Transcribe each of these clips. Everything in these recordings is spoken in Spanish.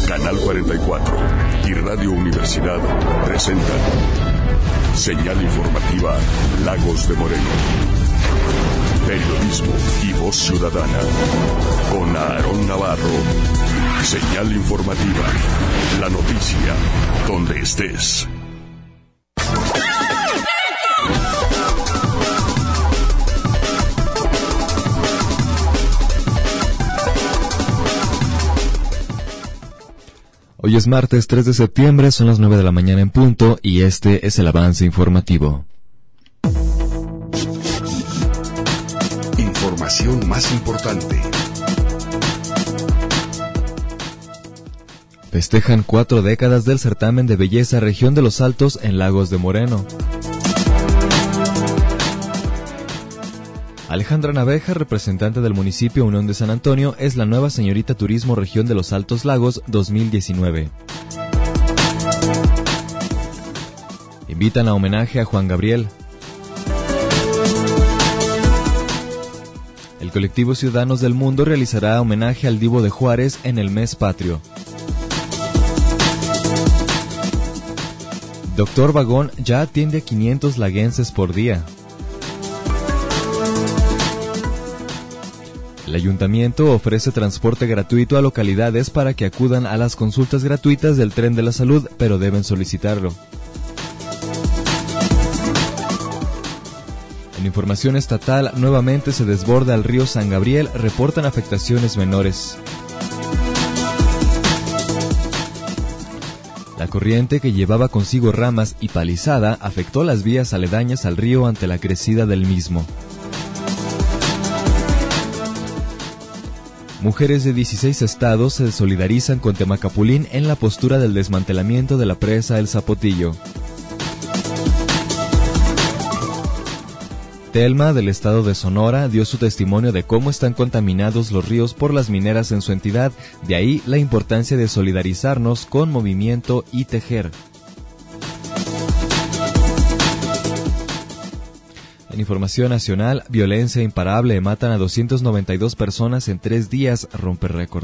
Canal 44 y Radio Universidad presentan Señal Informativa Lagos de Moreno. Periodismo y voz ciudadana con Aarón Navarro. Señal Informativa, la noticia donde estés. Hoy es martes 3 de septiembre, son las 9 de la mañana en punto y este es el avance informativo. Información más importante. Festejan 4 décadas del certamen de belleza Región de los Altos en Lagos de Moreno. Alejandra Naveja, representante del municipio Unión de San Antonio, es la nueva señorita Turismo Región de los Altos Lagos 2019. Invitan a homenaje a Juan Gabriel. El colectivo Ciudadanos del Mundo realizará homenaje al Divo de Juárez en el mes patrio. Doctor Vagón ya atiende a 500 laguenses por día. El ayuntamiento ofrece transporte gratuito a localidades para que acudan a las consultas gratuitas del Tren de la Salud, pero deben solicitarlo. En información estatal, nuevamente se desborda el río San Gabriel, reportan afectaciones menores. La corriente que llevaba consigo ramas y palizada afectó las vías aledañas al río ante la crecida del mismo. Mujeres de 16 estados se solidarizan con Temacapulín en la postura del desmantelamiento de la presa El Zapotillo. Telma, del estado de Sonora, dio su testimonio de cómo están contaminados los ríos por las mineras en su entidad, de ahí la importancia de solidarizarnos con Movimiento y Tejer. En información nacional, violencia imparable, matan a 292 personas en 3 días, rompe récord.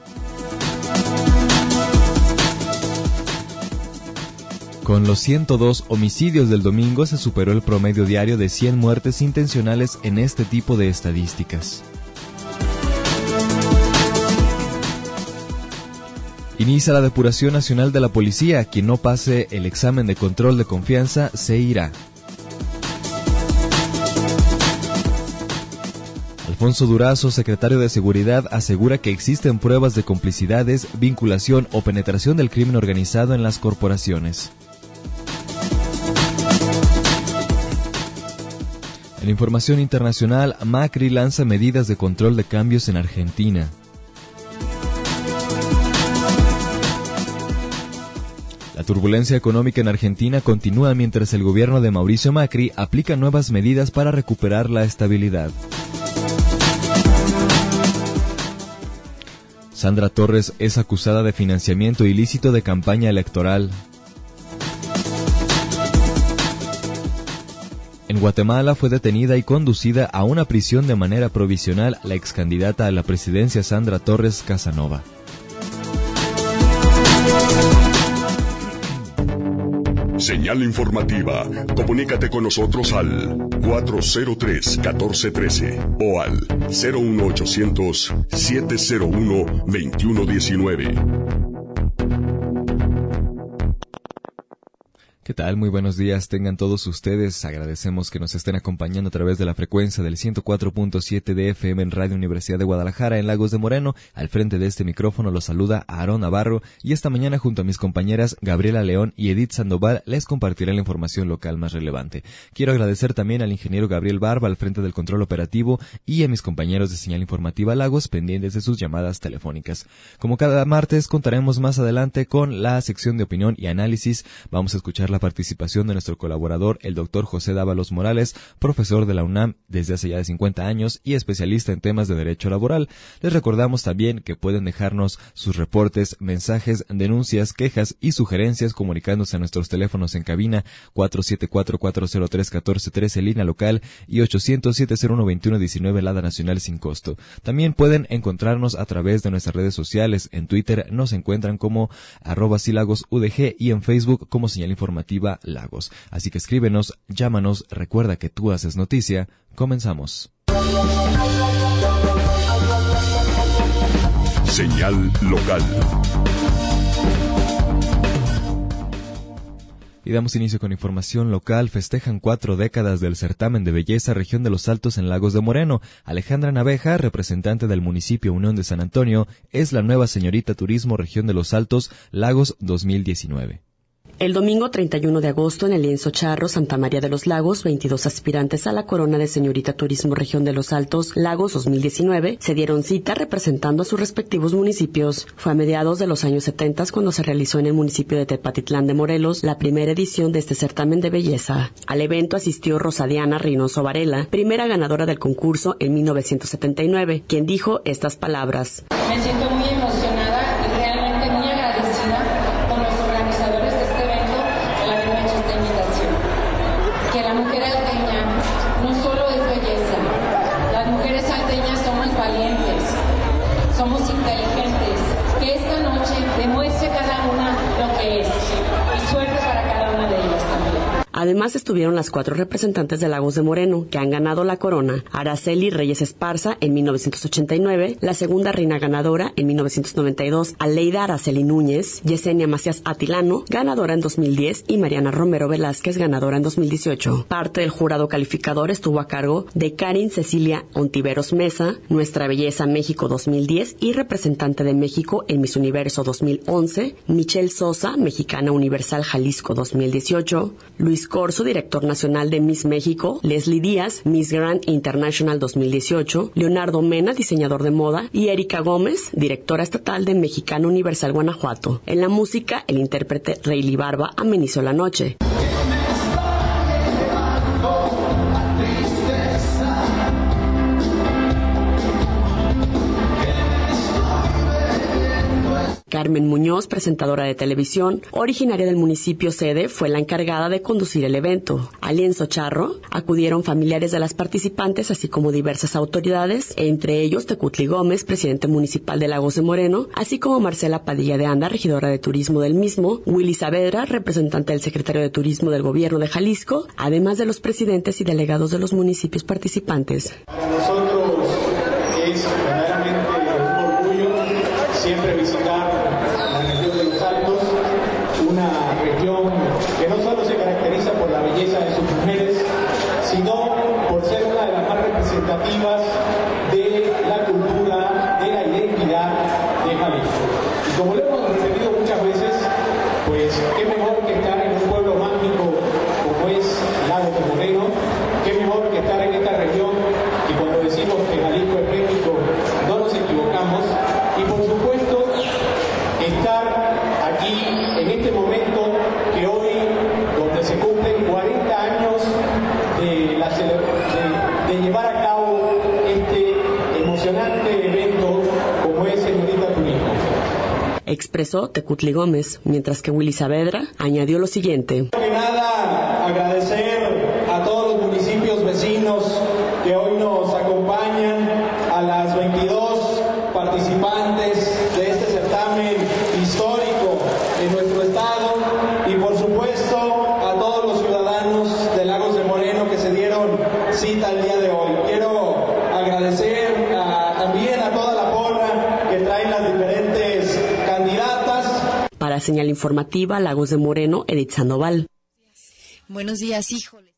Con los 102 homicidios del domingo se superó el promedio diario de 100 muertes intencionales en este tipo de estadísticas. Inicia la depuración nacional de la policía. Quien no pase el examen de control de confianza se irá. Alfonso Durazo, secretario de Seguridad, asegura que existen pruebas de complicidades, vinculación o penetración del crimen organizado en las corporaciones. En información internacional, Macri lanza medidas de control de cambios en Argentina. La turbulencia económica en Argentina continúa mientras el gobierno de Mauricio Macri aplica nuevas medidas para recuperar la estabilidad. Sandra Torres es acusada de financiamiento ilícito de campaña electoral. En Guatemala fue detenida y conducida a una prisión de manera provisional la excandidata a la presidencia Sandra Torres Casanova. Señal Informativa. Comunícate con nosotros al 403-1413 o al 01800-701-2119. ¿Qué tal? Muy buenos días, tengan todos ustedes. Agradecemos que nos estén acompañando a través de la frecuencia del 104.7 de FM en Radio Universidad de Guadalajara, en Lagos de Moreno. Al frente de este micrófono los saluda Aarón Navarro y esta mañana junto a mis compañeras Gabriela León y Edith Sandoval les compartiré la información local más relevante. Quiero agradecer también al ingeniero Gabriel Barba al frente del control operativo y a mis compañeros de Señal Informativa Lagos pendientes de sus llamadas telefónicas. Como cada martes contaremos más adelante con la sección de opinión y análisis. Vamos a escuchar la participación de nuestro colaborador, el doctor José Dávalos Morales, profesor de la UNAM desde hace ya de 50 años y especialista en temas de derecho laboral. Les recordamos también que pueden dejarnos sus reportes, mensajes, denuncias, quejas y sugerencias comunicándose a nuestros teléfonos en cabina 474-403-1413 línea local y 800-701-2119 Lada Nacional sin costo. También pueden encontrarnos a través de nuestras redes sociales. En Twitter nos encuentran como @silagosudg y en Facebook como Señal Informativa Lagos. Así que escríbenos, llámanos, recuerda que tú haces noticia. Comenzamos. Señal local. Y damos inicio con información local. Festejan 4 décadas del certamen de belleza Región de los Altos en Lagos de Moreno. Alejandra Naveja, representante del municipio Unión de San Antonio, es la nueva señorita Turismo Región de los Altos Lagos 2019. El domingo 31 de agosto en el lienzo Charro, Santa María de los Lagos, 22 aspirantes a la corona de señorita Turismo Región de los Altos Lagos 2019 se dieron cita representando a sus respectivos municipios. Fue a mediados de los años 70 cuando se realizó en el municipio de Tepatitlán de Morelos la primera edición de este certamen de belleza. Al evento asistió Rosa Diana Reynoso Varela, primera ganadora del concurso en 1979, quien dijo estas palabras. Me siento muy emocionada y realmente muy agradecida con los organizadores de este evento por haberme hecho esta invitación. Que la mujer alteña no solo es belleza, las mujeres alteñas somos valientes, somos inteligentes, que esta noche demuestre cada una lo que es y suerte para cada una de ellas también. Además estuvieron las 4 representantes de Lagos de Moreno, que han ganado la corona. Araceli Reyes Esparza en 1989, la segunda reina ganadora en 1992, Aleida Araceli Núñez, Yesenia Macías Atilano, ganadora en 2010, y Mariana Romero Velázquez, ganadora en 2018. Parte del jurado calificador estuvo a cargo de Karin Cecilia Ontiveros Mesa, Nuestra Belleza México 2010 y representante de México en Miss Universo 2011, Michelle Sosa, Mexicana Universal Jalisco 2018, Luis Corso, director nacional de Miss México, Leslie Díaz, Miss Grand International 2018, Leonardo Mena, diseñador de moda, y Erika Gómez, directora estatal de Mexicana Universal Guanajuato. En la música, el intérprete Rayleigh Barba amenizó la noche. Carmen Muñoz, presentadora de televisión, originaria del municipio sede, fue la encargada de conducir el evento. Al lienzo Charro acudieron familiares de las participantes, así como diversas autoridades, entre ellos Tecutli Gómez, presidente municipal de Lagos de Moreno, así como Marcela Padilla de Anda, regidora de turismo del mismo, Willy Saavedra, representante del secretario de Turismo del Gobierno de Jalisco, además de los presidentes y delegados de los municipios participantes. Para nosotros es verdaderamente un orgullo siempre visitar la región de los Altos, una región que no solo se caracteriza por la belleza de sus mujeres, sino por ser una de las más representativas de la cultura, de la identidad de Jalisco. Y como lo hemos repetido muchas veces, pues qué mejor que estar en un pueblo mágico como es Lagos de Moreno, qué mejor que estar en esta región, que cuando decimos que Jalisco es México, no nos equivocamos. Y por supuesto, estar aquí en este momento que hoy, donde se cumplen 40 años de llevar a cabo este emocionante evento como es Señorita Turismo. Expresó Tecutli Gómez, mientras que Willy Saavedra añadió lo siguiente. Primero que nada, agradecer a todos los municipios vecinos que hoy nos acompañan, a las 22 participantes de este certamen histórico en nuestro estado y por supuesto a todos los ciudadanos de Lagos de Moreno que se dieron cita el día de hoy. Quiero agradecer también a toda la porra que traen las diferentes candidatas. Para Señal Informativa, Lagos de Moreno, Edith Sandoval. Buenos días, híjole.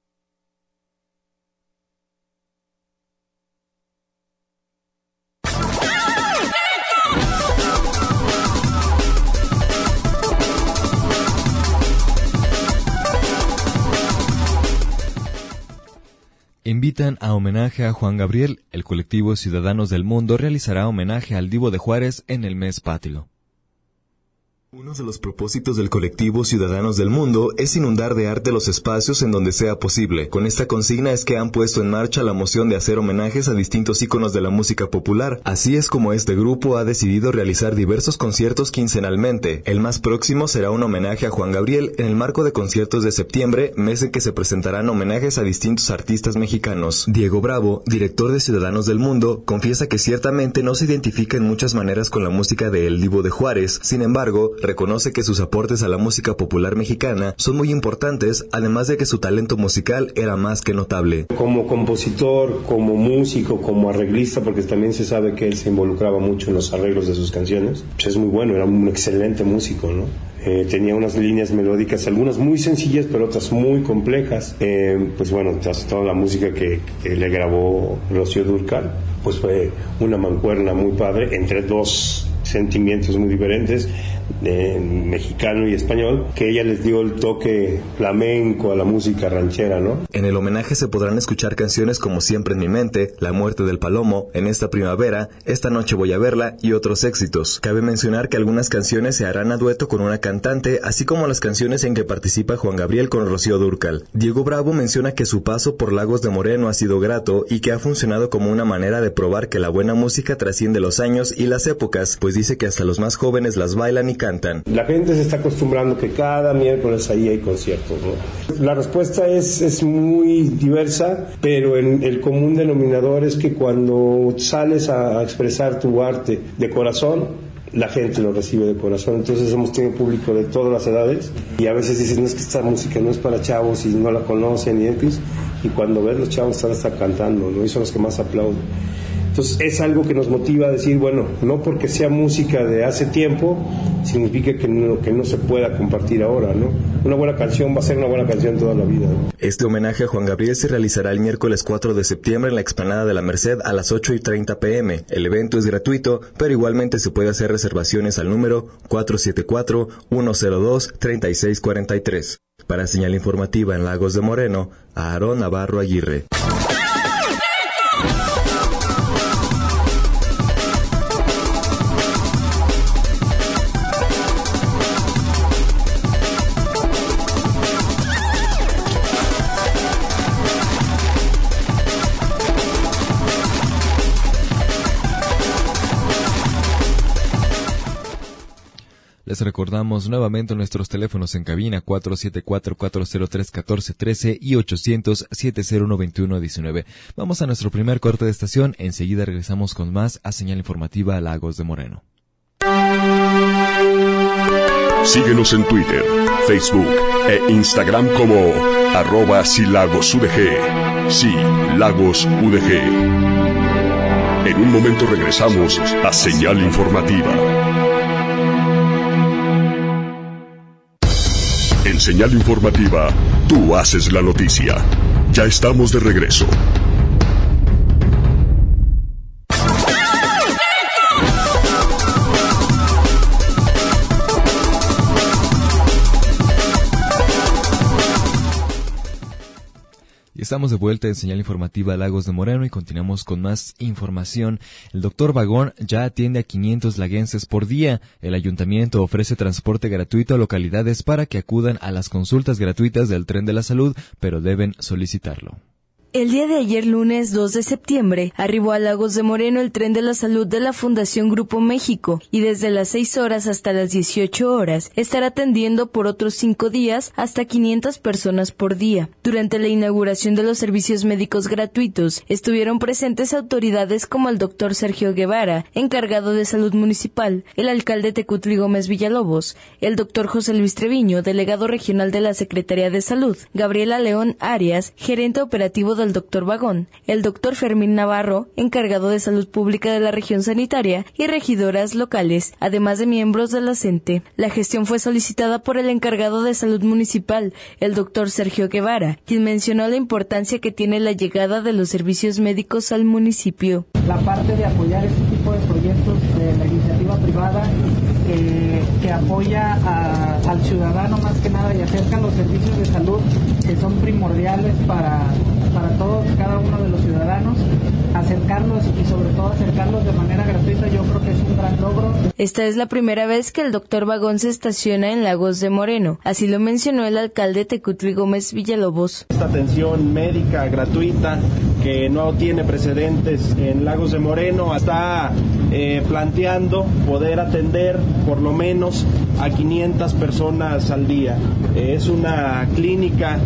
Invitan a homenaje a Juan Gabriel. El colectivo Ciudadanos del Mundo realizará homenaje al Divo de Juárez en el mes patrio. Uno de los propósitos del colectivo Ciudadanos del Mundo es inundar de arte los espacios en donde sea posible. Con esta consigna es que han puesto en marcha la moción de hacer homenajes a distintos íconos de la música popular. Así es como este grupo ha decidido realizar diversos conciertos quincenalmente. El más próximo será un homenaje a Juan Gabriel en el marco de conciertos de septiembre, mes en que se presentarán homenajes a distintos artistas mexicanos. Diego Bravo, director de Ciudadanos del Mundo, confiesa que ciertamente no se identifica en muchas maneras con la música de El Divo de Juárez. Sin embargo, reconoce que sus aportes a la música popular mexicana son muy importantes, además de que su talento musical era más que notable. Como compositor, como músico, como arreglista, porque también se sabe que él se involucraba mucho en los arreglos de sus canciones, pues es muy bueno, era un excelente músico, ¿no? Tenía unas líneas melódicas, algunas muy sencillas, pero otras muy complejas. Pues bueno, toda la música que le grabó Rocío Dúrcal, pues fue una mancuerna muy padre entre dos sentimientos muy diferentes, mexicano y español, que ella les dio el toque flamenco a la música ranchera, ¿no? En el homenaje se podrán escuchar canciones como Siempre en mi mente, La muerte del palomo, En esta primavera, Esta noche voy a verla y otros éxitos. Cabe mencionar que algunas canciones se harán a dueto con una cantante, así como las canciones en que participa Juan Gabriel con Rocío Dúrcal. Diego Bravo menciona que su paso por Lagos de Moreno ha sido grato y que ha funcionado como una manera de probar que la buena música trasciende los años y las épocas, pues dice que hasta los más jóvenes las bailan y cantan. La gente se está acostumbrando que cada miércoles ahí hay conciertos, ¿no? La respuesta es muy diversa, pero el común denominador es que cuando sales a expresar tu arte de corazón, la gente lo recibe de corazón. Entonces hemos tenido público de todas las edades y a veces dicen, no, es que esta música no es para chavos y no la conocen y cuando ves, los chavos están hasta cantando, ¿no? Y son los que más aplauden. Entonces es algo que nos motiva a decir, bueno, no porque sea música de hace tiempo significa que no se pueda compartir ahora, ¿no? Una buena canción va a ser una buena canción toda la vida, ¿no? Este homenaje a Juan Gabriel se realizará el miércoles 4 de septiembre en la explanada de la Merced a las 8:30 p.m. El evento es gratuito, pero igualmente se puede hacer reservaciones al número 474-102-3643. Para Señal Informativa en Lagos de Moreno, Aarón Navarro Aguirre. Les recordamos nuevamente nuestros teléfonos en cabina 474-403-1413 y 800-701-2119. Vamos a nuestro primer corte de estación, enseguida regresamos con más a Señal Informativa Lagos de Moreno. Síguenos en Twitter, Facebook e Instagram como @silagosudg. Sí, Lagos UDG. En un momento regresamos a Señal Informativa. En Señal Informativa, tú haces la noticia. Ya estamos de regreso. Estamos de vuelta en Señal Informativa Lagos de Moreno y continuamos con más información. El doctor Vagón ya atiende a 500 laguenses por día. El ayuntamiento ofrece transporte gratuito a localidades para que acudan a las consultas gratuitas del Tren de la Salud, pero deben solicitarlo. El día de ayer, lunes 2 de septiembre, arribó a Lagos de Moreno el Tren de la Salud de la Fundación Grupo México y desde las 6 horas hasta las 18 horas estará atendiendo por otros 5 días hasta 500 personas por día. Durante la inauguración de los servicios médicos gratuitos, estuvieron presentes autoridades como el doctor Sergio Guevara, encargado de salud municipal, el alcalde Tecutli Gómez Villalobos, el doctor José Luis Treviño, delegado regional de la Secretaría de Salud, Gabriela León Arias, gerente operativo del doctor Vagón, el doctor Fermín Navarro, encargado de salud pública de la región sanitaria, y regidoras locales, además de miembros de la CENTE. La gestión fue solicitada por el encargado de salud municipal, el doctor Sergio Guevara, quien mencionó la importancia que tiene la llegada de los servicios médicos al municipio. La parte de apoyar este tipo de proyectos de la iniciativa privada que apoya al ciudadano más que nada y acerca los servicios de salud que son primordiales para todos, cada uno de los ciudadanos. acercarlos y sobre todo acercarlos de manera gratuita, yo creo que es un gran logro. Esta es la primera vez que el Dr. Vagón se estaciona en Lagos de Moreno, así lo mencionó el alcalde Tecutli Gómez Villalobos. Esta atención médica gratuita que no tiene precedentes en Lagos de Moreno está planteando poder atender por lo menos a 500 personas al día. Es una clínica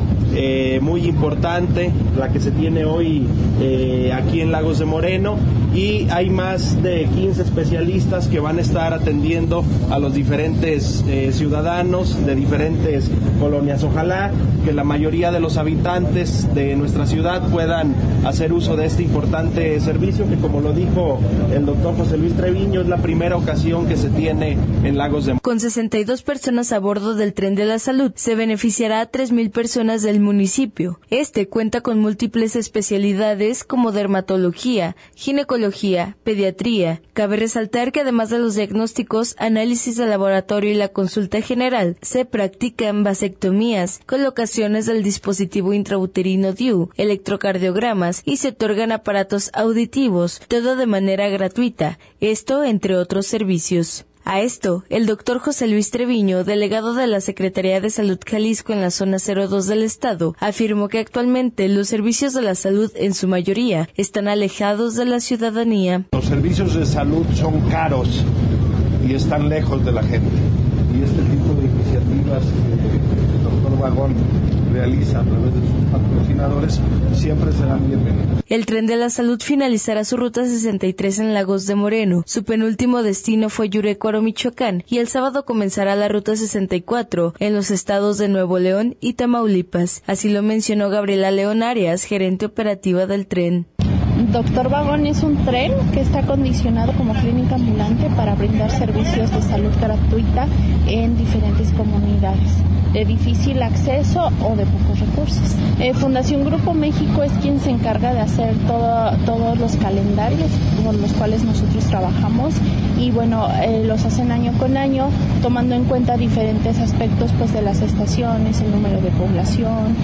muy importante la que se tiene hoy aquí en Lagos de Moreno, y hay más de 15 especialistas que van a estar atendiendo a los diferentes ciudadanos de diferentes colonias. Ojalá que la mayoría de los habitantes de nuestra ciudad puedan hacer uso de este importante servicio que, como lo dijo el doctor José Luis Treviño, es la primera ocasión que se tiene en Lagos de Moreno. Con 62 personas a bordo del Tren de la Salud, se beneficiará a 3,000 personas del municipio. Este cuenta con múltiples especialidades como dermatología, ginecología, pediatría. Cabe resaltar que además de los diagnósticos, análisis de laboratorio y la consulta general, se practican vasectomías, colocaciones del dispositivo intrauterino DIU, electrocardiogramas y se otorgan aparatos auditivos, todo de manera gratuita, esto entre otros servicios. A esto, el doctor José Luis Treviño, delegado de la Secretaría de Salud Jalisco en la zona 02 del estado, afirmó que actualmente los servicios de la salud en su mayoría están alejados de la ciudadanía. Los servicios de salud son caros y están lejos de la gente. Y este tipo de iniciativas que el doctor Vagón realiza a través de sus patrocinadores siempre serán bienvenidos. El Tren de la Salud finalizará su ruta 63 en Lagos de Moreno. Su penúltimo destino fue Yurecuaro, Michoacán, y el sábado comenzará la ruta 64 en los estados de Nuevo León y Tamaulipas. Así lo mencionó Gabriela León Arias, gerente operativa del tren. Doctor Vagón es un tren que está acondicionado como clínica ambulante para brindar servicios de salud gratuita en diferentes comunidades de difícil acceso o de pocos recursos. Fundación Grupo México es quien se encarga de hacer todos los calendarios con los cuales nosotros trabajamos y bueno, los hacen año con año tomando en cuenta diferentes aspectos pues de las estaciones, el número de población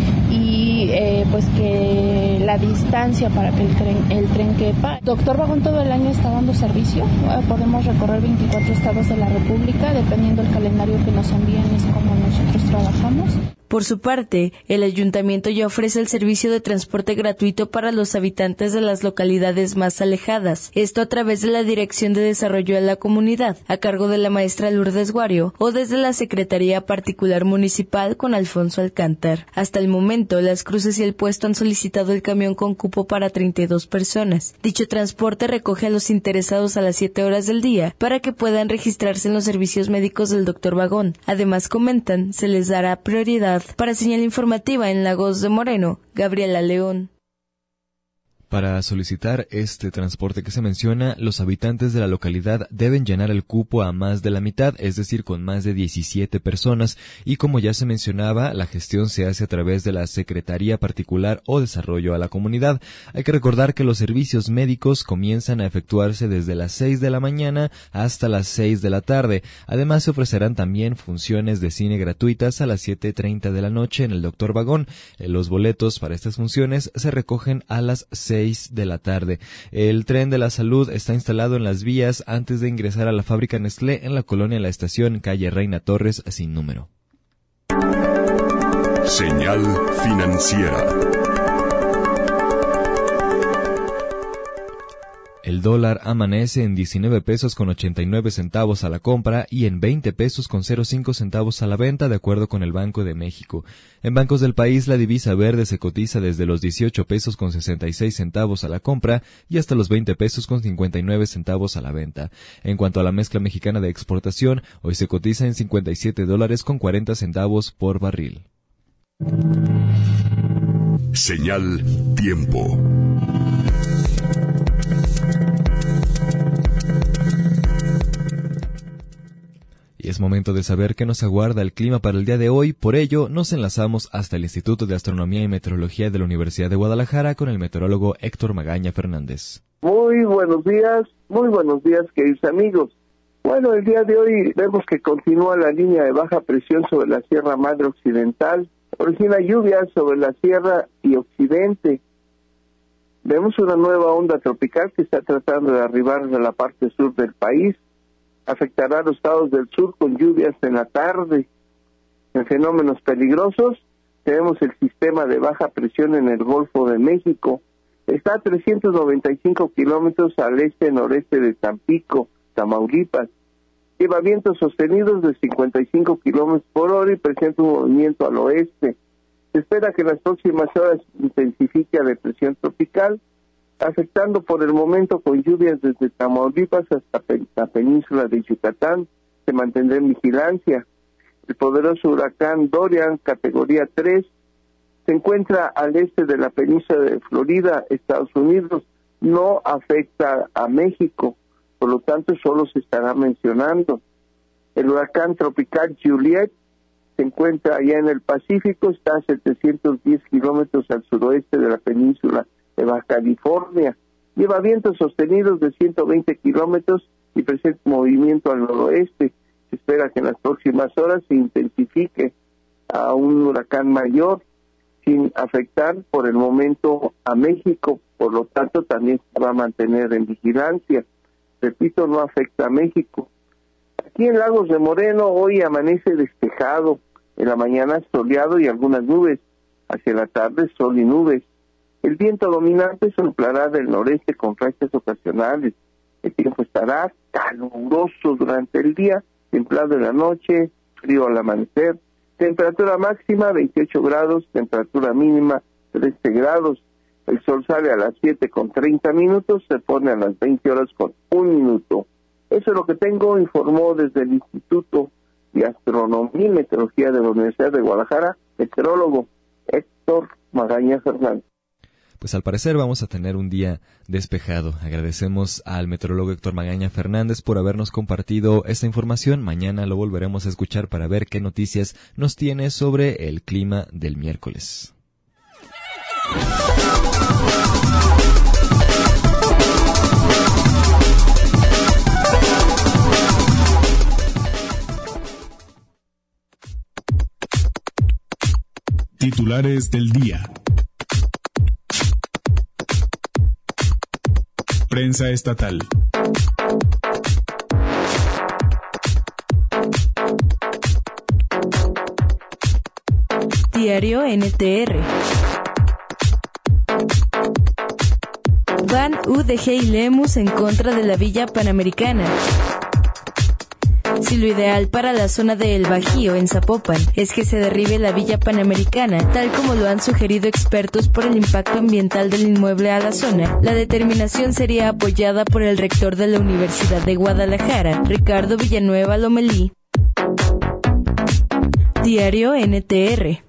y pues que la distancia para que el tren quepa. Doctor Vagón todo el año está dando servicio, podemos recorrer 24 estados de la República, dependiendo del calendario que nos envíen es como nosotros trabajamos. Por su parte, el ayuntamiento ya ofrece el servicio de transporte gratuito para los habitantes de las localidades más alejadas, esto a través de la Dirección de Desarrollo de la Comunidad, a cargo de la maestra Lourdes Guario, o desde la Secretaría Particular Municipal con Alfonso Alcántar. Hasta el momento, Las Cruces y El Puesto han solicitado el camión con cupo para 32 personas. Dicho transporte recoge a los interesados a las 7 horas del día para que puedan registrarse en los servicios médicos del Dr. Vagón. Además, comentan, se les dará prioridad. Para Señal Informativa en Lagos de Moreno, Gabriela León. Para solicitar este transporte que se menciona, los habitantes de la localidad deben llenar el cupo a más de la mitad, es decir, con más de 17 personas, y como ya se mencionaba, la gestión se hace a través de la Secretaría Particular o Desarrollo a la Comunidad. Hay que recordar que los servicios médicos comienzan a efectuarse desde las 6 de la mañana hasta las 6 de la tarde. Además, se ofrecerán también funciones de cine gratuitas a las 7:30 de la noche en el Dr. Vagón. Los boletos para estas funciones se recogen a las 6 de la tarde. El Tren de la Salud está instalado en las vías antes de ingresar a la fábrica Nestlé en la colonia La Estación, calle Reina Torres, sin número. Señal financiera. El dólar amanece en 19 pesos con 89 centavos a la compra y en 20 pesos con 05 centavos a la venta, de acuerdo con el Banco de México. En bancos del país, la divisa verde se cotiza desde los 18 pesos con 66 centavos a la compra y hasta los 20 pesos con 59 centavos a la venta. En cuanto a la mezcla mexicana de exportación, hoy se cotiza en 57 dólares con 40 centavos por barril. Señal tiempo. Y es momento de saber qué nos aguarda el clima para el día de hoy. Por ello, nos enlazamos hasta el Instituto de Astronomía y Meteorología de la Universidad de Guadalajara con el meteorólogo Héctor Magaña Fernández. Muy buenos días, queridos amigos. Bueno, el día de hoy vemos que continúa la línea de baja presión sobre la Sierra Madre Occidental, origina lluvias sobre la Sierra y Occidente. Vemos una nueva onda tropical que está tratando de arribar a la parte sur del país. Afectará a los estados del sur con lluvias en la tarde. En fenómenos peligrosos, tenemos el sistema de baja presión en el Golfo de México. Está a 395 kilómetros al este-noreste de Tampico, Tamaulipas. Lleva vientos sostenidos de 55 kilómetros por hora y presenta un movimiento al oeste. Se espera que en las próximas horas intensifique la depresión tropical, afectando por el momento con lluvias desde Tamaulipas hasta la península de Yucatán. Se mantendrá en vigilancia. El poderoso huracán Dorian, categoría 3, se encuentra al este de la península de Florida, Estados Unidos. No afecta a México, por lo tanto solo se estará mencionando. El huracán tropical Juliet se encuentra allá en el Pacífico, está a 710 kilómetros al suroeste de la península de Baja California. Lleva vientos sostenidos de 120 kilómetros y presenta movimiento al noroeste. Se espera que en las próximas horas se intensifique a un huracán mayor, sin afectar por el momento a México, por lo tanto también se va a mantener en vigilancia. Repito, no afecta a México. Aquí en Lagos de Moreno hoy amanece despejado, en la mañana soleado y algunas nubes, hacia la tarde sol y nubes. El viento dominante soplará del noreste con rachas ocasionales. El tiempo estará caluroso durante el día, templado en la noche, frío al amanecer. Temperatura máxima 28 grados, temperatura mínima 13 grados. El sol sale a las 7:30, se pone a las 20 horas con 1 minuto. Eso es lo que tengo, informó desde el Instituto de Astronomía y Meteorología de la Universidad de Guadalajara, meteorólogo Héctor Magaña Fernández. Pues al parecer vamos a tener un día despejado. Agradecemos al meteorólogo Héctor Magaña Fernández por habernos compartido esta información. Mañana lo volveremos a escuchar para ver qué noticias nos tiene sobre el clima del miércoles. Titulares del día. Prensa estatal. Diario NTR. Van UDG y Lemus en contra de la Villa Panamericana. Si lo ideal para la zona de El Bajío, en Zapopan, es que se derribe la Villa Panamericana, tal como lo han sugerido expertos por el impacto ambiental del inmueble a la zona, la determinación sería apoyada por el rector de la Universidad de Guadalajara, Ricardo Villanueva Lomelí. Diario NTR.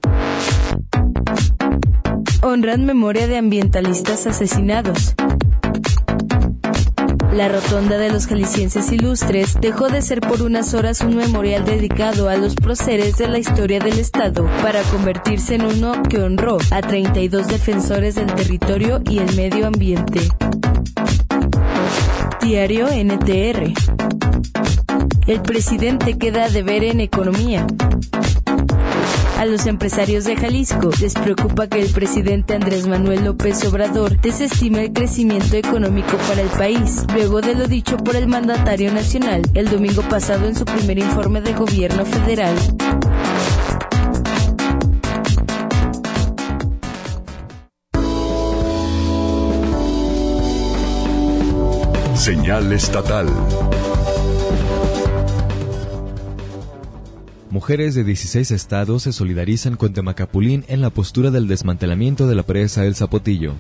Honran memoria de ambientalistas asesinados. La Rotonda de los Jaliscienses Ilustres dejó de ser por unas horas un memorial dedicado a los próceres de la historia del Estado para convertirse en uno que honró a 32 defensores del territorio y el medio ambiente. Diario NTR. El presidente queda a deber en economía. A los empresarios de Jalisco les preocupa que el presidente Andrés Manuel López Obrador desestime el crecimiento económico para el país, luego de lo dicho por el mandatario nacional el domingo pasado en su primer informe de gobierno federal. Señal estatal. Mujeres de 16 estados se solidarizan con Temacapulín en la postura del desmantelamiento de la presa El Zapotillo.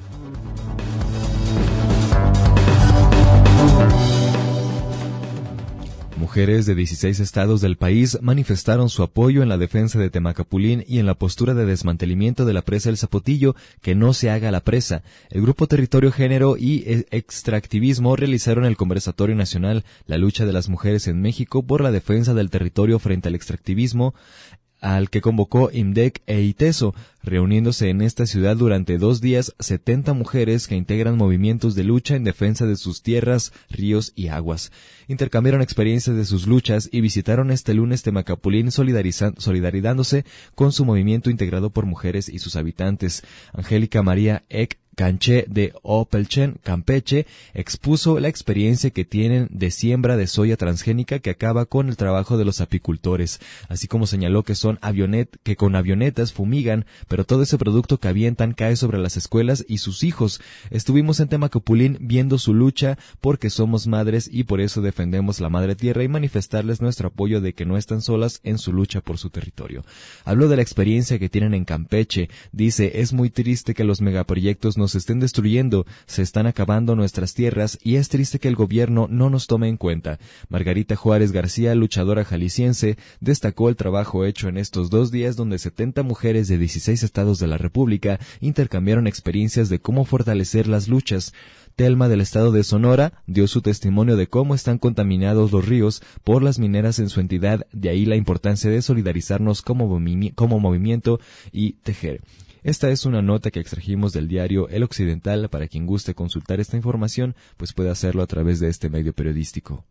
Mujeres de 16 estados del país manifestaron su apoyo en la defensa de Temacapulín y en la postura de desmantelamiento de la presa El Zapotillo, que no se haga la presa. El Grupo Territorio, Género y Extractivismo realizaron el conversatorio nacional La lucha de las mujeres en México por la defensa del territorio frente al extractivismo, al que convocó IMDEC e ITESO, reuniéndose en esta ciudad durante 2 días 70 mujeres que integran movimientos de lucha en defensa de sus tierras, ríos y aguas. Intercambiaron experiencias de sus luchas y visitaron este lunes Temacapulín solidarizándose con su movimiento integrado por mujeres y sus habitantes. Angélica María Eck, Canché de Opelchen, Campeche, expuso la experiencia que tienen de siembra de soya transgénica que acaba con el trabajo de los apicultores, así como señaló que que con avionetas fumigan, pero todo ese producto que avientan cae sobre las escuelas y sus hijos. Estuvimos en Temacupulín viendo su lucha porque somos madres y por eso defendemos la madre tierra y manifestarles nuestro apoyo de que no están solas en su lucha por su territorio. Habló de la experiencia que tienen en Campeche. Dice, es muy triste que los megaproyectos nos estén destruyendo, se están acabando nuestras tierras y es triste que el gobierno no nos tome en cuenta. Margarita Juárez García, luchadora jalisciense, destacó el trabajo hecho en estos 2 días donde 70 mujeres de 16 estados de la República intercambiaron experiencias de cómo fortalecer las luchas. Telma del estado de Sonora dio su testimonio de cómo están contaminados los ríos por las mineras en su entidad, de ahí la importancia de solidarizarnos como movimiento y tejer. Esta es una nota que extrajimos del diario El Occidental. Para quien guste consultar esta información, pues puede hacerlo a través de este medio periodístico.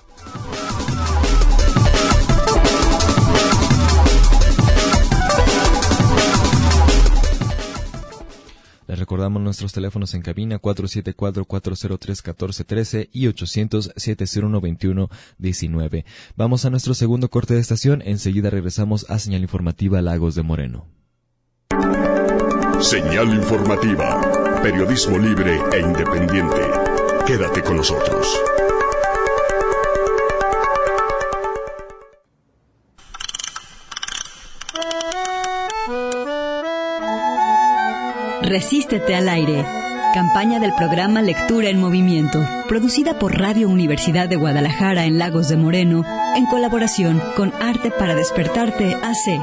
Les recordamos nuestros teléfonos en cabina 474-403-1413 y 800-701-2119. Vamos a nuestro segundo corte de estación. Enseguida regresamos a Señal Informativa Lagos de Moreno. Señal Informativa, periodismo libre e independiente. Quédate con nosotros. Resístete al aire. Campaña del programa Lectura en Movimiento, producida por Radio Universidad de Guadalajara en Lagos de Moreno, en colaboración con Arte para Despertarte AC.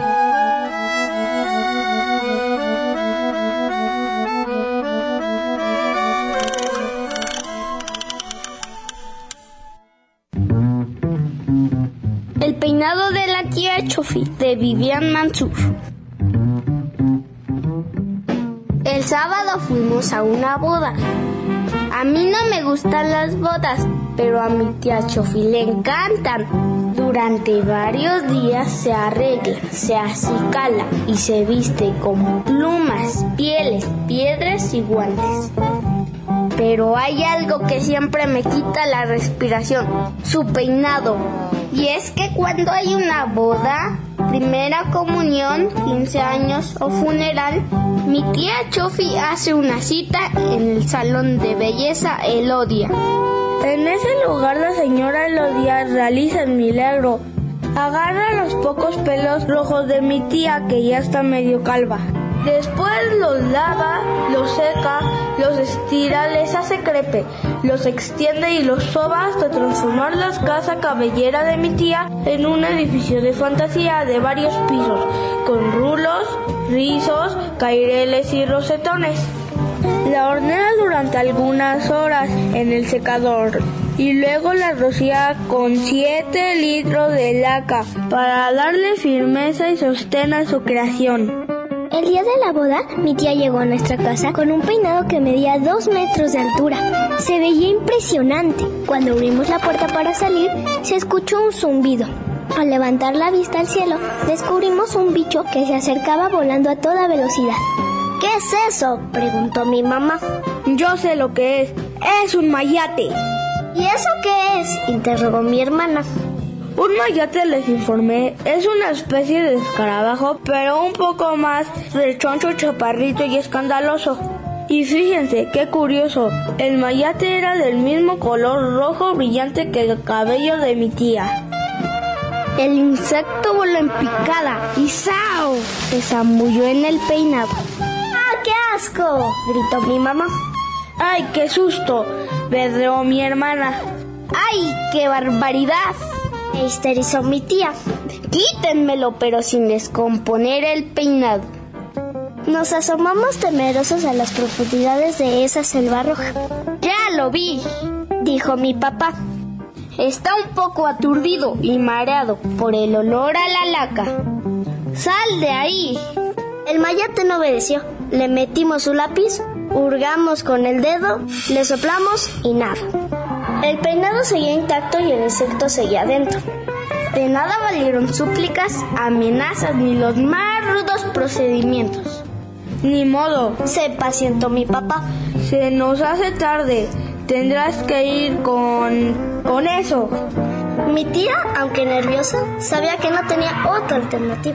El peinado de la tía Chofi, de Vivian Mansur. El sábado fuimos a una boda. A mí no me gustan las bodas, pero a mi tía Chofi le encantan. Durante varios días se arregla, se acicala y se viste con plumas, pieles, piedras y guantes. Pero hay algo que siempre me quita la respiración, su peinado. Y es que cuando hay una boda, primera comunión, 15 años o funeral, mi tía Chofi hace una cita en el salón de belleza Elodia. En ese lugar la señora Elodia realiza el milagro. Agarra los pocos pelos rojos de mi tía que ya está medio calva. Después los lava, los seca, los estira, les hace crepe, los extiende y los soba hasta transformar la casa cabellera de mi tía en un edificio de fantasía de varios pisos, con rulos, rizos, caireles y rosetones. La hornea durante algunas horas en el secador y luego la rocía con 7 litros de laca para darle firmeza y sostén a su creación. El día de la boda, mi tía llegó a nuestra casa con un peinado que medía 2 metros de altura. Se veía impresionante. Cuando abrimos la puerta para salir, se escuchó un zumbido. Al levantar la vista al cielo, descubrimos un bicho que se acercaba volando a toda velocidad. ¿Qué es eso?, preguntó mi mamá. Yo sé lo que es. Es un mayate. ¿Y eso qué es?, interrogó mi hermana. Un mayate, les informé, es una especie de escarabajo, pero un poco más rechoncho, chaparrito y escandaloso. Y fíjense, qué curioso, el mayate era del mismo color rojo brillante que el cabello de mi tía. El insecto voló en picada y ¡zao!, se zambulló en el peinado. ¡Ah, qué asco!, gritó mi mamá. ¡Ay, qué susto!, berreó mi hermana. ¡Ay, qué barbaridad!, me histerizó mi tía. Quítenmelo, pero sin descomponer el peinado. Nos asomamos temerosos a las profundidades de esa selva roja. Ya lo vi, dijo mi papá. Está un poco aturdido y mareado por el olor a la laca. ¡Sal de ahí! El mayate no obedeció. Le metimos su lápiz, hurgamos con el dedo, le soplamos y nada. El peinado seguía intacto y el insecto seguía adentro. De nada valieron súplicas, amenazas ni los más rudos procedimientos. Ni modo, se pacientó mi papá. Se nos hace tarde, tendrás que ir con eso. Mi tía, aunque nerviosa, sabía que no tenía otra alternativa.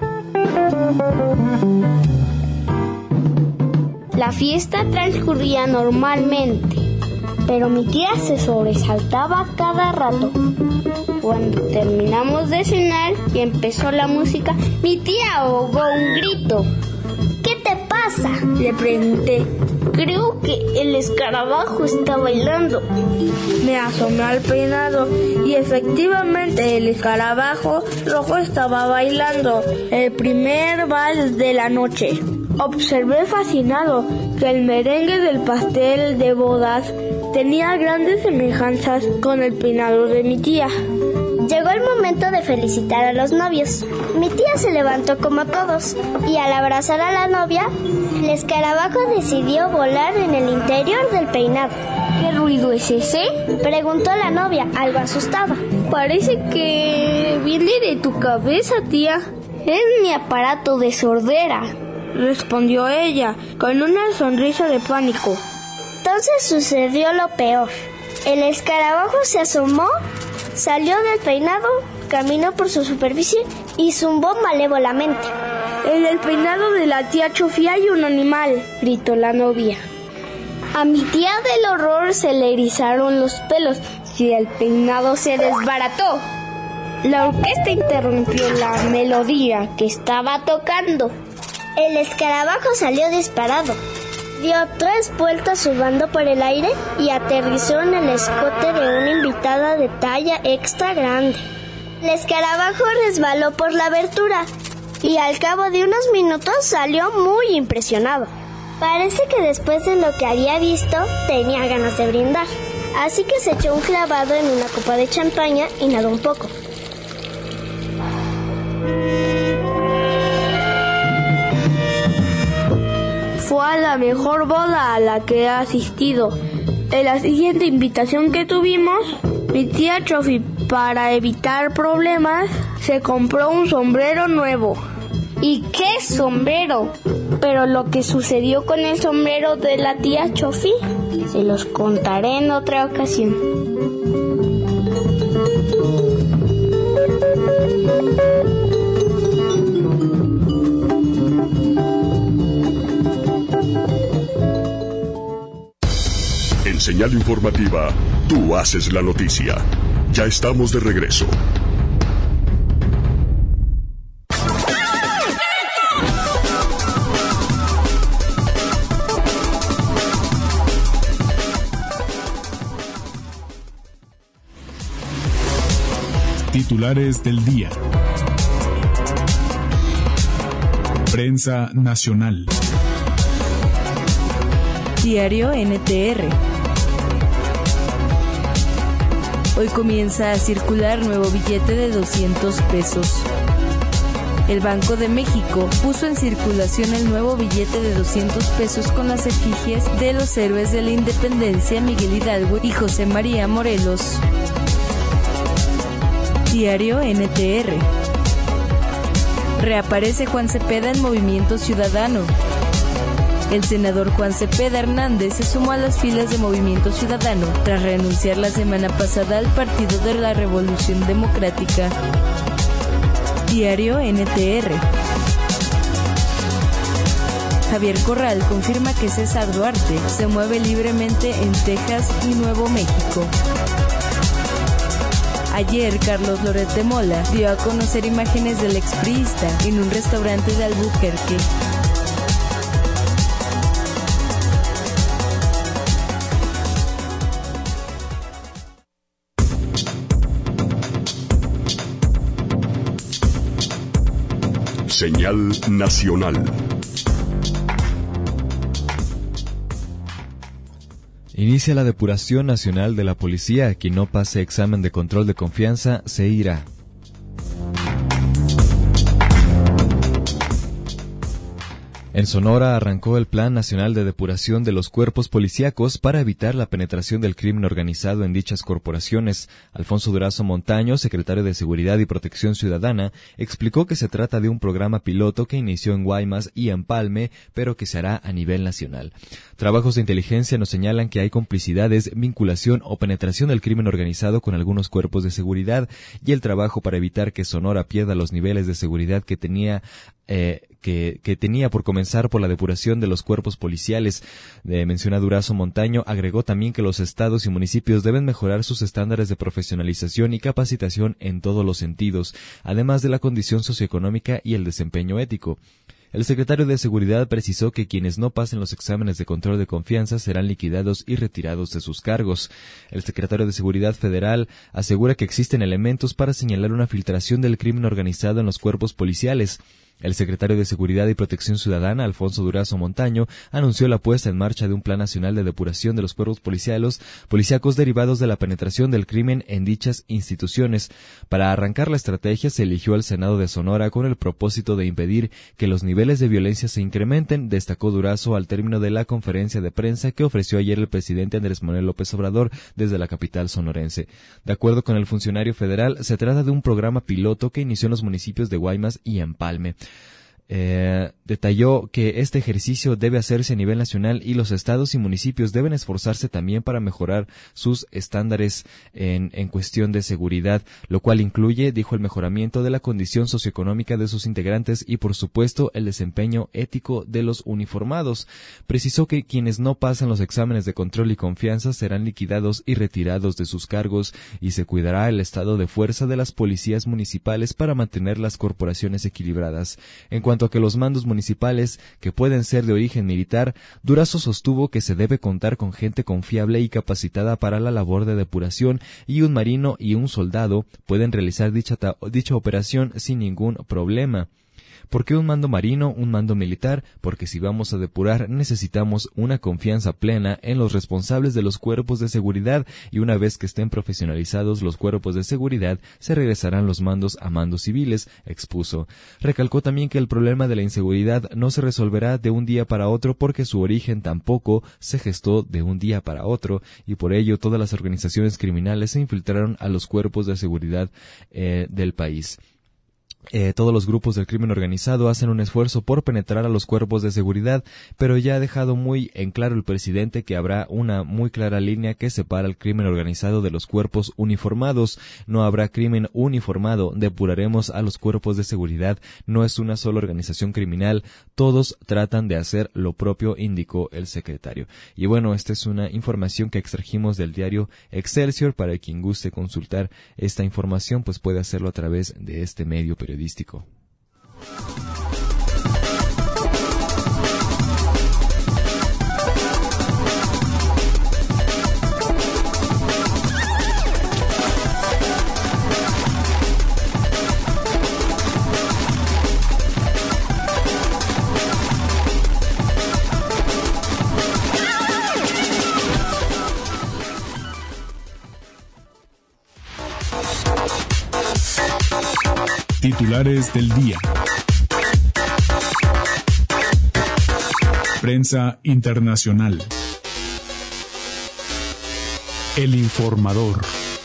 La fiesta transcurría normalmente, pero mi tía se sobresaltaba cada rato. Cuando terminamos de cenar y empezó la música, mi tía ahogó un grito. ¿Qué te pasa?, le pregunté. Creo que el escarabajo está bailando. Me asomé al peinado y efectivamente el escarabajo rojo estaba bailando el primer vals de la noche. Observé fascinado que el merengue del pastel de bodas tenía grandes semejanzas con el peinado de mi tía. Llegó el momento de felicitar a los novios. Mi tía se levantó como todos y al abrazar a la novia, el escarabajo decidió volar en el interior del peinado. ¿Qué ruido es ese?, preguntó la novia, algo asustada. Parece que viene de tu cabeza, tía. Es mi aparato de sordera, respondió ella, con una sonrisa de pánico. Entonces sucedió lo peor. El escarabajo se asomó, salió del peinado, caminó por su superficie y zumbó malévolamente. En el peinado de la tía Chofi hay un animal, gritó la novia. A mi tía del horror se le erizaron los pelos y el peinado se desbarató. La orquesta interrumpió la melodía que estaba tocando. El escarabajo salió disparado. Dio 3 vueltas zumando por el aire y aterrizó en el escote de una invitada de talla extra grande. El escarabajo resbaló por la abertura y al cabo de unos minutos salió muy impresionado. Parece que después de lo que había visto tenía ganas de brindar, así que se echó un clavado en una copa de champaña y nadó un poco. Fue la mejor boda a la que he asistido. En la siguiente invitación que tuvimos, mi tía Chofi, para evitar problemas, se compró un sombrero nuevo. ¿Y qué sombrero? Pero lo que sucedió con el sombrero de la tía Chofi, se los contaré en otra ocasión. En Señal Informativa, tú haces la noticia. Ya estamos de regreso. Titulares del día. Prensa nacional. Diario NTR. Hoy comienza a circular nuevo billete de 200 pesos. El Banco de México puso en circulación el nuevo billete de 200 pesos con las efigies de los héroes de la independencia Miguel Hidalgo y José María Morelos. Diario NTR. Reaparece Juan Cepeda en Movimiento Ciudadano. El senador Juan Cepeda Hernández se sumó a las filas de Movimiento Ciudadano tras renunciar la semana pasada al Partido de la Revolución Democrática. Diario NTR. Javier Corral confirma que César Duarte se mueve libremente en Texas y Nuevo México. Ayer, Carlos Loret de Mola dio a conocer imágenes del expriista en un restaurante de Albuquerque. Señal nacional. Inicia la depuración nacional de la policía. Quien no pase examen de control de confianza se irá. En Sonora arrancó el Plan Nacional de Depuración de los Cuerpos Policíacos para evitar la penetración del crimen organizado en dichas corporaciones. Alfonso Durazo Montaño, secretario de Seguridad y Protección Ciudadana, explicó que se trata de un programa piloto que inició en Guaymas y Empalme, pero que se hará a nivel nacional. Trabajos de inteligencia nos señalan que hay complicidades, vinculación o penetración del crimen organizado con algunos cuerpos de seguridad, y el trabajo para evitar que Sonora pierda los niveles de seguridad que tenía por comenzar por la depuración de los cuerpos policiales. Menciona Durazo Montaño, agregó también que los estados y municipios deben mejorar sus estándares de profesionalización y capacitación en todos los sentidos, además de la condición socioeconómica y el desempeño ético. El secretario de Seguridad precisó que quienes no pasen los exámenes de control de confianza serán liquidados y retirados de sus cargos. El secretario de Seguridad Federal asegura que existen elementos para señalar una filtración del crimen organizado en los cuerpos policiales. El secretario de Seguridad y Protección Ciudadana, Alfonso Durazo Montaño, anunció la puesta en marcha de un plan nacional de depuración de los cuerpos policíacos derivados de la penetración del crimen en dichas instituciones. Para arrancar la estrategia se eligió al Senado de Sonora con el propósito de impedir que los niveles de violencia se incrementen, destacó Durazo al término de la conferencia de prensa que ofreció ayer el presidente Andrés Manuel López Obrador desde la capital sonorense. De acuerdo con el funcionario federal, se trata de un programa piloto que inició en los municipios de Guaymas y Empalme. Detalló que este ejercicio debe hacerse a nivel nacional y los estados y municipios deben esforzarse también para mejorar sus estándares en cuestión de seguridad, lo cual incluye, dijo, el mejoramiento de la condición socioeconómica de sus integrantes y, por supuesto, el desempeño ético de los uniformados. Precisó que quienes no pasan los exámenes de control y confianza serán liquidados y retirados de sus cargos, y se cuidará el estado de fuerza de las policías municipales para mantener las corporaciones equilibradas. En cuanto a que los mandos municipales, que pueden ser de origen militar, Durazo sostuvo que se debe contar con gente confiable y capacitada para la labor de depuración, y un marino y un soldado pueden realizar dicha operación sin ningún problema. ¿Por qué un mando marino, un mando militar? Porque si vamos a depurar necesitamos una confianza plena en los responsables de los cuerpos de seguridad, y una vez que estén profesionalizados los cuerpos de seguridad se regresarán los mandos a mandos civiles, expuso. Recalcó también que el problema de la inseguridad no se resolverá de un día para otro porque su origen tampoco se gestó de un día para otro, y por ello todas las organizaciones criminales se infiltraron a los cuerpos de seguridad del país. Todos los grupos del crimen organizado hacen un esfuerzo por penetrar a los cuerpos de seguridad, pero ya ha dejado muy en claro el presidente que habrá una muy clara línea que separa el crimen organizado de los cuerpos uniformados. No habrá crimen uniformado, depuraremos a los cuerpos de seguridad, no es una sola organización criminal, todos tratan de hacer lo propio, indicó el secretario. Y bueno, esta es una información que extrajimos del diario Excelsior. Para quien guste consultar esta información, pues puede hacerlo a través de este medio periodístico. Titulares del día. Prensa internacional. El Informador.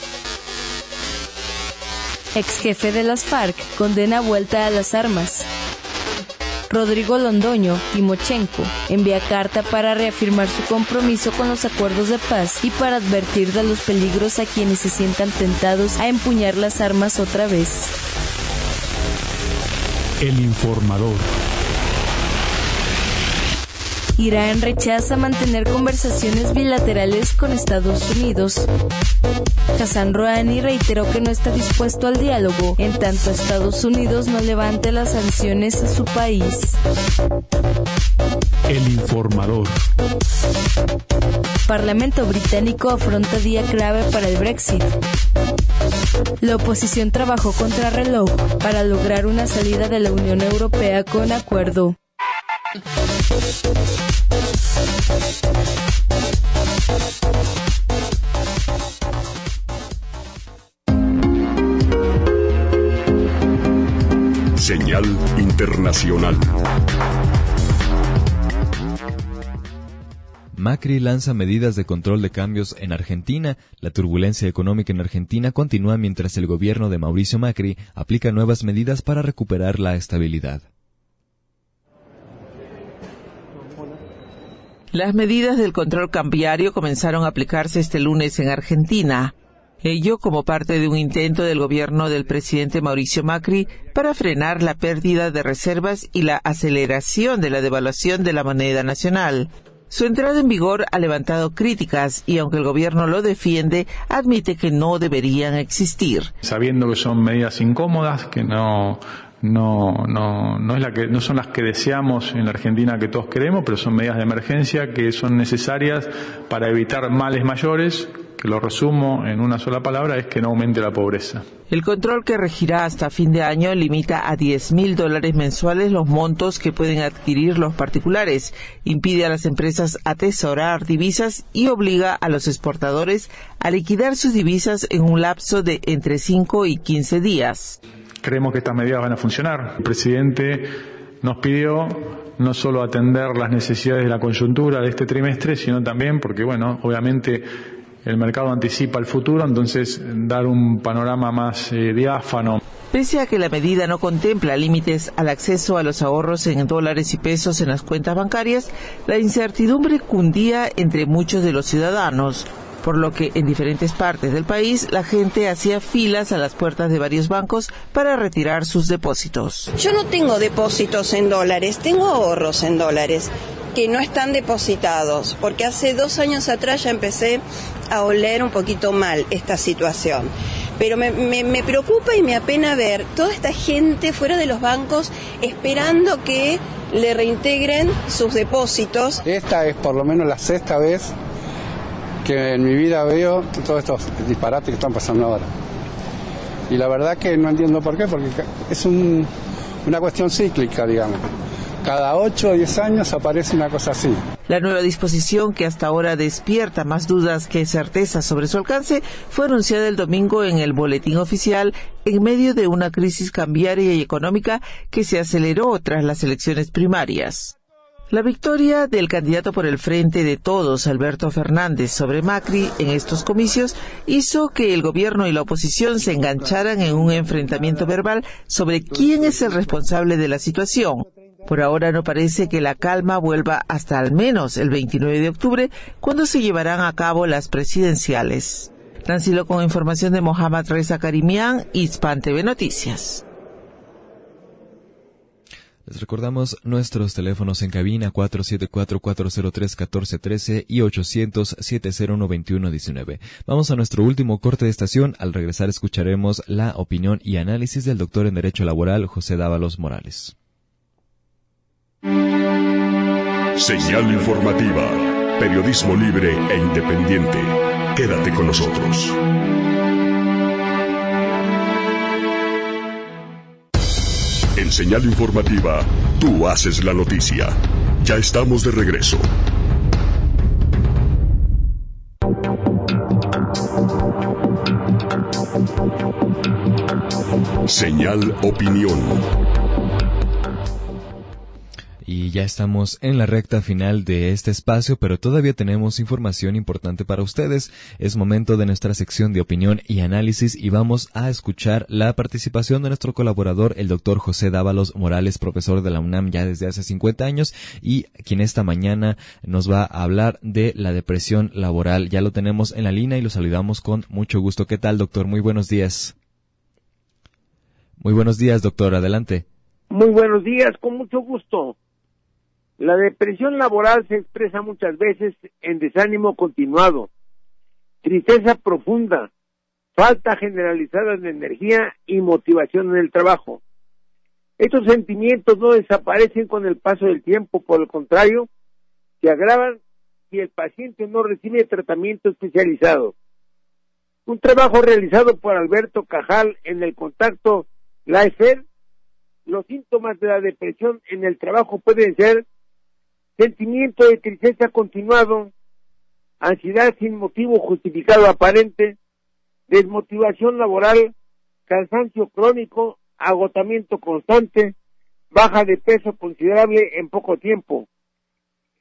Ex jefe de las FARC condena vuelta a las armas. Rodrigo Londoño Timochenko envía carta para reafirmar su compromiso con los acuerdos de paz y para advertir de los peligros a quienes se sientan tentados a empuñar las armas otra vez. El Informador. Irán rechaza mantener conversaciones bilaterales con Estados Unidos. Hassan Rouhani reiteró que no está dispuesto al diálogo en tanto Estados Unidos no levante las sanciones a su país. El Informador. Parlamento británico afronta día clave para el Brexit. La oposición trabajó contra reloj para lograr una salida de la Unión Europea con acuerdo. Señal internacional. Macri lanza medidas de control de cambios en Argentina. La turbulencia económica en Argentina continúa mientras el gobierno de Mauricio Macri aplica nuevas medidas para recuperar la estabilidad. Las medidas del control cambiario comenzaron a aplicarse este lunes en Argentina. Ello como parte de un intento del gobierno del presidente Mauricio Macri para frenar la pérdida de reservas y la aceleración de la devaluación de la moneda nacional. Su entrada en vigor ha levantado críticas y aunque el gobierno lo defiende, admite que no deberían existir. Sabiendo que son medidas incómodas, que no son las que deseamos en la Argentina que todos queremos, pero son medidas de emergencia que son necesarias para evitar males mayores, que lo resumo en una sola palabra, es que no aumente la pobreza. El control que regirá hasta fin de año limita a $10.000 mensuales los montos que pueden adquirir los particulares, impide a las empresas atesorar divisas y obliga a los exportadores a liquidar sus divisas en un lapso de entre 5 y 15 días. Creemos que estas medidas van a funcionar. El presidente nos pidió no solo atender las necesidades de la coyuntura de este trimestre, sino también porque, obviamente el mercado anticipa el futuro, entonces dar un panorama más diáfano. Pese a que la medida no contempla límites al acceso a los ahorros en dólares y pesos en las cuentas bancarias, la incertidumbre cundía entre muchos de los ciudadanos, por lo que en diferentes partes del país la gente hacía filas a las puertas de varios bancos para retirar sus depósitos. Yo no tengo depósitos en dólares, tengo ahorros en dólares que no están depositados, porque hace 2 años atrás ya empecé a oler un poquito mal esta situación. Pero me preocupa y me apena ver toda esta gente fuera de los bancos esperando que le reintegren sus depósitos. Esta es por lo menos la 6ª vez que en mi vida veo todos estos disparates que están pasando ahora. Y la verdad que no entiendo por qué, porque es una cuestión cíclica, digamos. Cada 8 o 10 años aparece una cosa así. La nueva disposición, que hasta ahora despierta más dudas que certezas sobre su alcance, fue anunciada el domingo en el Boletín Oficial en medio de una crisis cambiaria y económica que se aceleró tras las elecciones primarias. La victoria del candidato por el Frente de Todos, Alberto Fernández, sobre Macri en estos comicios hizo que el gobierno y la oposición se engancharan en un enfrentamiento verbal sobre quién es el responsable de la situación. Por ahora no parece que la calma vuelva hasta al menos el 29 de octubre, cuando se llevarán a cabo las presidenciales. Transilo con información de Mohammad Reza Karimian, Hispan TV Noticias. Les recordamos nuestros teléfonos en cabina 474-403-1413 y 800-701-2119. Vamos a nuestro último corte de estación. Al regresar escucharemos la opinión y análisis del doctor en Derecho Laboral, José Dávalos Morales. Señal informativa, periodismo libre e independiente. Quédate con nosotros. En Señal Informativa, tú haces la noticia. Ya estamos de regreso. Señal Opinión. Y ya estamos en la recta final de este espacio, pero todavía tenemos información importante para ustedes. Es momento de nuestra sección de opinión y análisis y vamos a escuchar la participación de nuestro colaborador, el doctor José Dávalos Morales, profesor de la UNAM ya desde hace 50 años y quien esta mañana nos va a hablar de la depresión laboral. Ya lo tenemos en la línea y lo saludamos con mucho gusto. ¿Qué tal, doctor? Muy buenos días. Muy buenos días, doctor. Adelante. Muy buenos días, con mucho gusto. La depresión laboral se expresa muchas veces en desánimo continuado, tristeza profunda, falta generalizada de energía y motivación en el trabajo. Estos sentimientos no desaparecen con el paso del tiempo, por el contrario, se agravan si el paciente no recibe tratamiento especializado. Un trabajo realizado por Alberto Cajal en el contacto Laifer, los síntomas de la depresión en el trabajo pueden ser sentimiento de tristeza continuado, ansiedad sin motivo justificado aparente, desmotivación laboral, cansancio crónico, agotamiento constante, baja de peso considerable en poco tiempo.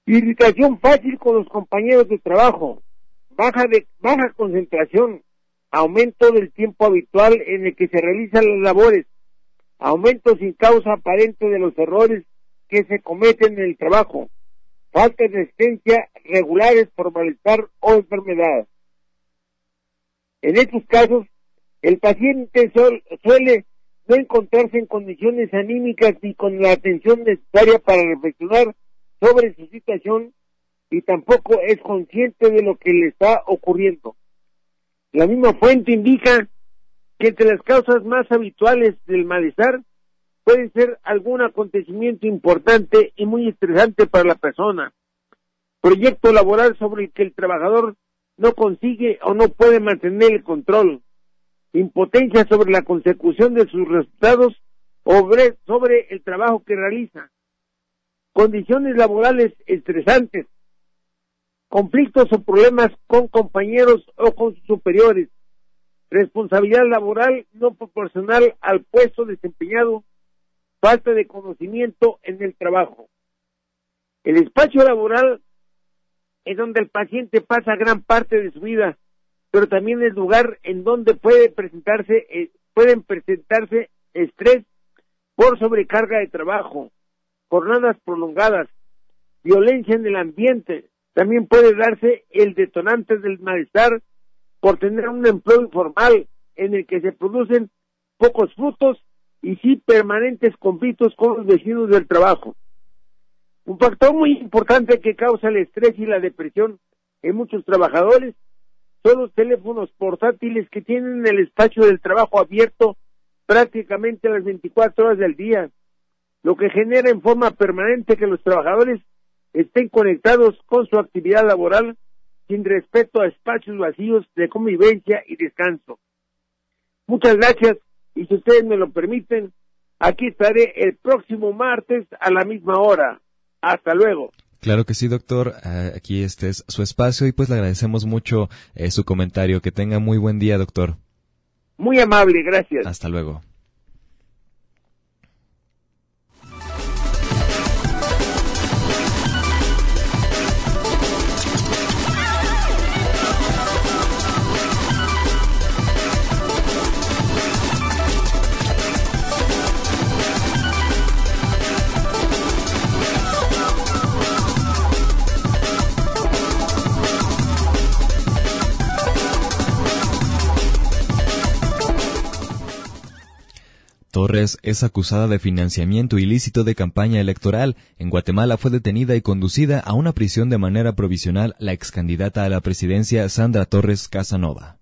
irritación fácil con los compañeros de trabajo, baja concentración, aumento del tiempo habitual en el que se realizan las labores, aumento sin causa aparente de los errores que se cometen en el trabajo, falta de asistencia regulares por malestar o enfermedad. En estos casos, el paciente suele no encontrarse en condiciones anímicas ni con la atención necesaria para reflexionar sobre su situación y tampoco es consciente de lo que le está ocurriendo. La misma fuente indica que entre las causas más habituales del malestar puede ser algún acontecimiento importante y muy estresante para la persona, proyecto laboral sobre el que el trabajador no consigue o no puede mantener el control, impotencia sobre la consecución de sus resultados o sobre el trabajo que realiza, condiciones laborales estresantes, conflictos o problemas con compañeros o con sus superiores, responsabilidad laboral no proporcional al puesto desempeñado, falta de conocimiento en el trabajo. El espacio laboral es donde el paciente pasa gran parte de su vida, pero también es lugar en donde pueden presentarse estrés por sobrecarga de trabajo, jornadas prolongadas, violencia en el ambiente. También puede darse el detonante del malestar por tener un empleo informal en el que se producen pocos frutos y sí permanentes conflictos con los vecinos del trabajo. Un factor muy importante que causa el estrés y la depresión en muchos trabajadores son los teléfonos portátiles que tienen el espacio del trabajo abierto prácticamente las 24 horas del día, lo que genera en forma permanente que los trabajadores estén conectados con su actividad laboral sin respeto a espacios vacíos de convivencia y descanso. Muchas gracias, y si ustedes me lo permiten, aquí estaré el próximo martes a la misma hora. Hasta luego. Claro que sí, doctor. Aquí este es su espacio y pues le agradecemos mucho su comentario. Que tenga muy buen día, doctor. Muy amable, gracias. Hasta luego. Torres es acusada de financiamiento ilícito de campaña electoral. En Guatemala fue detenida y conducida a una prisión de manera provisional la excandidata a la presidencia Sandra Torres Casanova.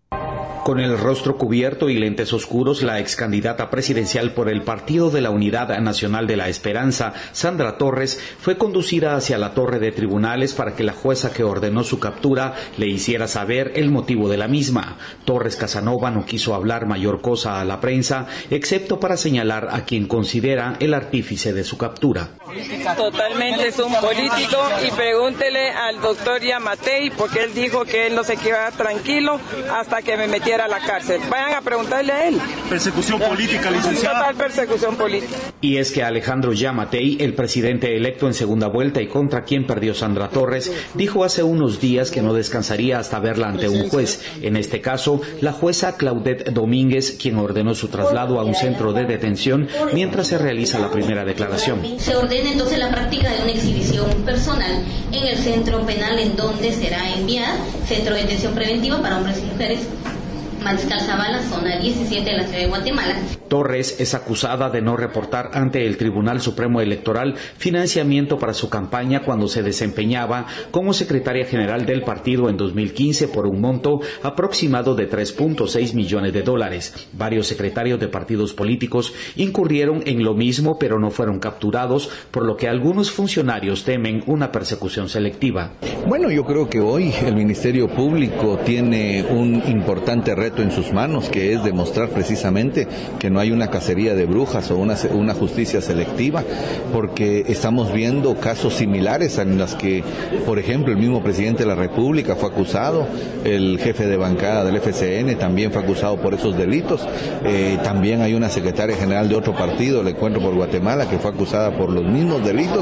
Con el rostro cubierto y lentes oscuros, la excandidata presidencial por el Partido de la Unidad Nacional de la Esperanza, Sandra Torres, fue conducida hacia la torre de tribunales para que la jueza que ordenó su captura le hiciera saber el motivo de la misma. Torres Casanova no quiso hablar mayor cosa a la prensa, excepto para señalar a quien considera el artífice de su captura. Totalmente es un político, y pregúntele al doctor Yamatei, porque él dijo que él no se quedaba tranquilo hasta que me metiera a la cárcel. Vayan a preguntarle a él. Persecución política, licenciada. Total persecución política. Y es que Alejandro Yamatei, el presidente electo en segunda vuelta y contra quien perdió Sandra Torres, dijo hace unos días que no descansaría hasta verla ante un juez. En este caso, la jueza Claudette Domínguez, quien ordenó su traslado a un centro de detención mientras se realiza la primera declaración. Se ordena entonces la práctica de una exhibición personal en el centro penal en donde será enviada, centro de detención preventiva para hombres y mujeres, Mariscal Zavala, zona 17 de la ciudad de Guatemala. Torres es acusada de no reportar ante el Tribunal Supremo Electoral financiamiento para su campaña cuando se desempeñaba como secretaria general del partido en 2015 por un monto aproximado de $3.6 millones. Varios secretarios de partidos políticos incurrieron en lo mismo, pero no fueron capturados, por lo que algunos funcionarios temen una persecución selectiva. Bueno, yo creo que hoy el Ministerio Público tiene un importante reto en sus manos, que es demostrar precisamente que no hay una cacería de brujas o una justicia selectiva, porque estamos viendo casos similares en los que, por ejemplo, el mismo presidente de la República fue acusado, el jefe de bancada del FCN también fue acusado por esos delitos, también hay una secretaria general de otro partido, le encuentro por Guatemala, que fue acusada por los mismos delitos.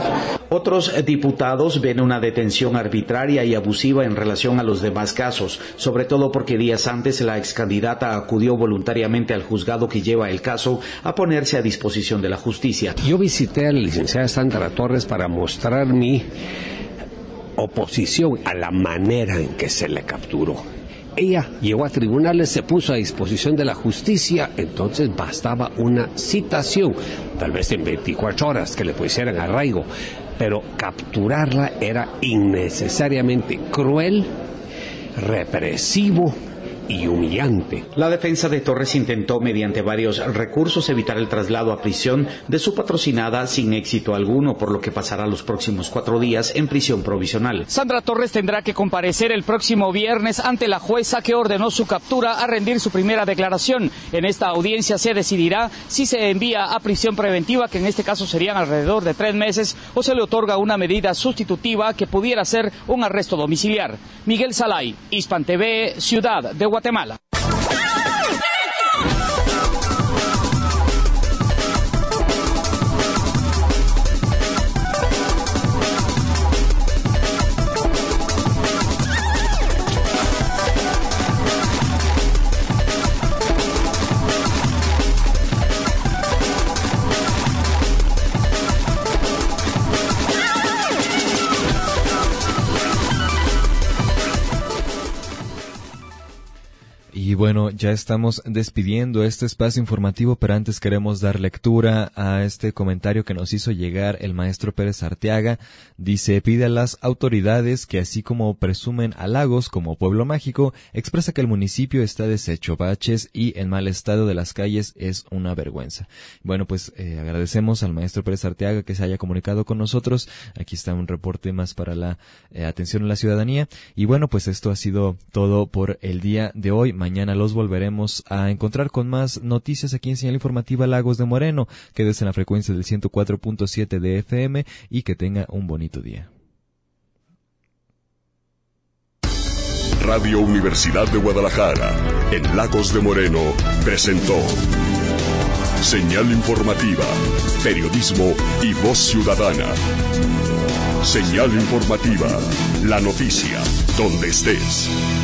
Otros diputados ven una detención arbitraria y abusiva en relación a los demás casos, sobre todo porque días antes la excandidata acudió voluntariamente al juzgado que lleva el caso a ponerse a disposición de la justicia. Yo visité a la licenciada Sandra Torres para mostrar mi oposición a la manera en que se le capturó. Ella llegó a tribunales, se puso a disposición de la justicia, entonces bastaba una citación, tal vez en 24 horas, que le pusieran arraigo, pero capturarla era innecesariamente cruel, represivo y humillante. La defensa de Torres intentó mediante varios recursos evitar el traslado a prisión de su patrocinada sin éxito alguno, por lo que pasará los próximos 4 días en prisión provisional. Sandra Torres tendrá que comparecer el próximo viernes ante la jueza que ordenó su captura a rendir su primera declaración. En esta audiencia se decidirá si se envía a prisión preventiva, que en este caso serían alrededor de 3 meses, o se le otorga una medida sustitutiva que pudiera ser un arresto domiciliar. Miguel Salay, Hispan TV, Ciudad de Guatemala. Y bueno, ya estamos despidiendo este espacio informativo, pero antes queremos dar lectura a este comentario que nos hizo llegar el maestro Pérez Arteaga. Dice, pide a las autoridades que así como presumen a Lagos como pueblo mágico, expresa que el municipio está deshecho, baches y en mal estado de las calles, es una vergüenza. Bueno, pues agradecemos al maestro Pérez Arteaga que se haya comunicado con nosotros. Aquí está un reporte más para la atención a la ciudadanía. Y bueno, pues esto ha sido todo por el día de hoy. Mañana los volveremos a encontrar con más noticias aquí en Señal Informativa Lagos de Moreno. Quédese en la frecuencia del 104.7 de FM y que tenga un bonito día. Radio Universidad de Guadalajara, en Lagos de Moreno, presentó Señal Informativa, periodismo y voz ciudadana. Señal Informativa, la noticia, donde estés.